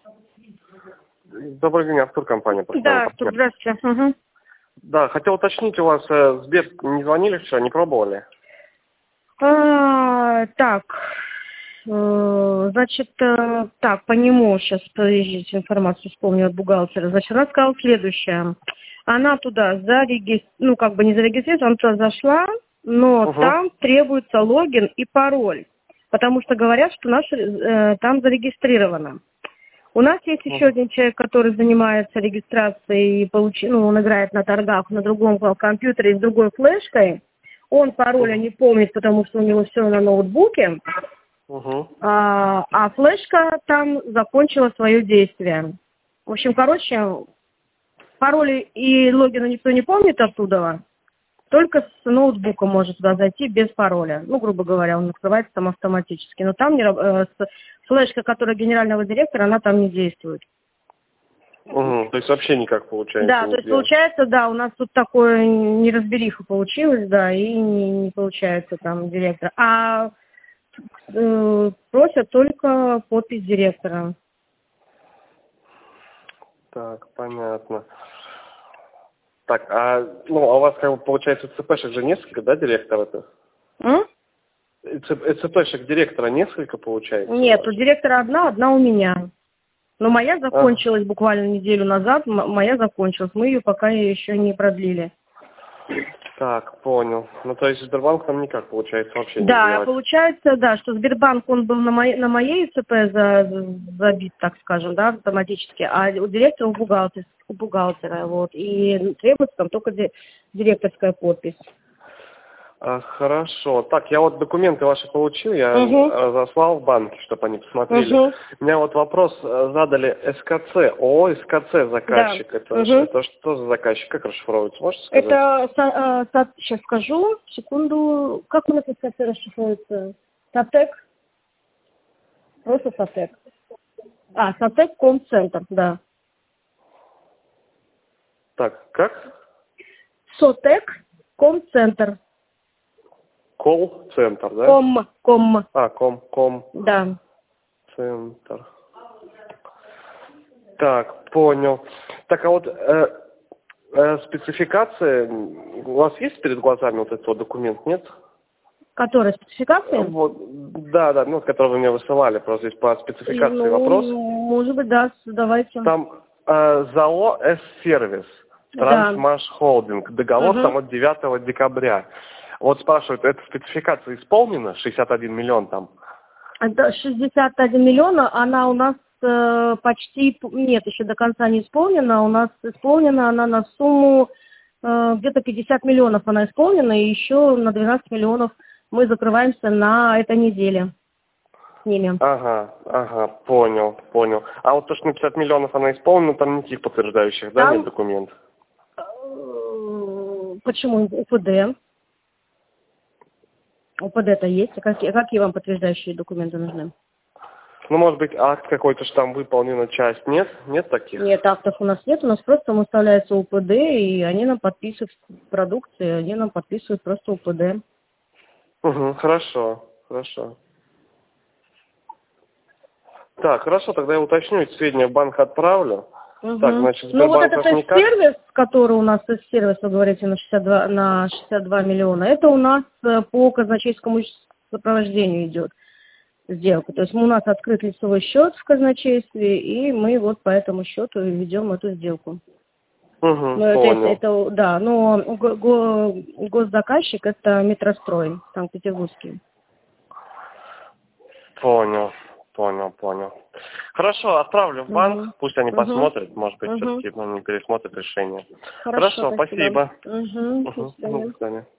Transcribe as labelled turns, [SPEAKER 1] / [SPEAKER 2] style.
[SPEAKER 1] Добрый день, Артур, компания.
[SPEAKER 2] Да, Артур, здравствуйте. Угу.
[SPEAKER 1] Да, хотел уточнить, у вас Сбер не звонили вчера, не пробовали?
[SPEAKER 2] Так, значит, так, по нему сейчас, подождите, информацию вспомню от бухгалтера. Значит, она сказала следующее. Она туда ну, как бы не зарегистрировалась, она туда зашла, но там требуется логин и пароль, потому что говорят, что наше там зарегистрировано. У нас есть еще один человек, который занимается регистрацией, он играет на торгах на другом компьютере с другой флешкой. Он пароля не помнит, потому что у него все на ноутбуке, а флешка там закончила свое действие. В общем, короче, пароли и логина никто не помнит оттуда, только с ноутбука может туда зайти без пароля. Ну, грубо говоря, он открывается там автоматически. Но там флешка, которая генерального директора, она там не действует.
[SPEAKER 1] То есть вообще никак получается?
[SPEAKER 2] Да, то есть получается, да, у нас тут такое неразбериха получилось, да, и не получается там директор. А просят только подпись директора.
[SPEAKER 1] Так, понятно. Так, у вас, как бы, получается, ЦПшек же несколько, да, директоров-то? ЦПшек директора несколько, получается?
[SPEAKER 2] Нет, у директора одна у меня. Но моя закончилась буквально неделю назад, моя закончилась. Мы ее пока еще не продлили.
[SPEAKER 1] Так, понял. Ну, то есть Сбербанк там никак, получается, вообще не
[SPEAKER 2] Да,
[SPEAKER 1] сделать.
[SPEAKER 2] получается, да, что Сбербанк, он был на моей ЦП забит, так скажем, да, автоматически, а у директора у бухгалтера, вот, и требуется там только директорская подпись.
[SPEAKER 1] Хорошо. Так, я вот документы ваши получил, я заслал в банки, чтобы они посмотрели. У меня вот вопрос задали СКЦ, ООО СКЦ заказчик. Да. Это что за заказчик? Как расшифровывается? Можете сказать?
[SPEAKER 2] Это, сейчас скажу, секунду, как у нас СКЦ расшифровывается? САТЭК? Просто САТЭК. САТЭК Комцентр, да.
[SPEAKER 1] Так, как?
[SPEAKER 2] СОТЭК Комцентр.
[SPEAKER 1] Колл-центр, да?
[SPEAKER 2] Ком.
[SPEAKER 1] Ком.
[SPEAKER 2] Да.
[SPEAKER 1] Центр. Так, понял. Так, а вот спецификация, у вас есть перед глазами вот этот вот документ, нет?
[SPEAKER 2] Которая спецификация?
[SPEAKER 1] Вот, да, который вы мне высылали, просто здесь по спецификации вопрос.
[SPEAKER 2] Может быть, да, давайте.
[SPEAKER 1] Там ЗАО С-сервис, Трансмаш Холдинг, договор там от 9 декабря. Вот спрашивают, эта спецификация исполнена, 61 миллион там?
[SPEAKER 2] 61 миллион, она у нас почти, нет, еще до конца не исполнена, у нас исполнена она на сумму где-то 50 миллионов она исполнена, и еще на 12 миллионов мы закрываемся на этой неделе с ними.
[SPEAKER 1] Ага, понял. А вот то, что на 50 миллионов она исполнена, там никаких подтверждающих, да, нет документов?
[SPEAKER 2] Почему? УПД. УПД-то есть. А какие вам подтверждающие документы нужны?
[SPEAKER 1] Ну, может быть, акт какой-то, что там выполнена часть. Нет? Нет таких?
[SPEAKER 2] Нет, актов у нас нет. У нас просто выставляется УПД, и они нам подписывают продукции, они нам подписывают просто УПД.
[SPEAKER 1] Хорошо. Так, хорошо, тогда я уточню, эти сведения в банк отправлю. Так, значит,
[SPEAKER 2] ну, вот этот сервис, который у нас из сервиса, вы говорите, на 62 миллиона, это у нас по казначейскому сопровождению идет сделка. То есть у нас открыт лицевой счет в казначействе, и мы вот по этому счету ведем эту сделку.
[SPEAKER 1] Понял.
[SPEAKER 2] Да, но госзаказчик это Метрострой, Санкт-Петербургский.
[SPEAKER 1] Понял. Хорошо, отправлю в банк, пусть они посмотрят, может быть, все-таки они пересмотрят решение. Хорошо, спасибо.
[SPEAKER 2] До свидания.
[SPEAKER 1] До свидания.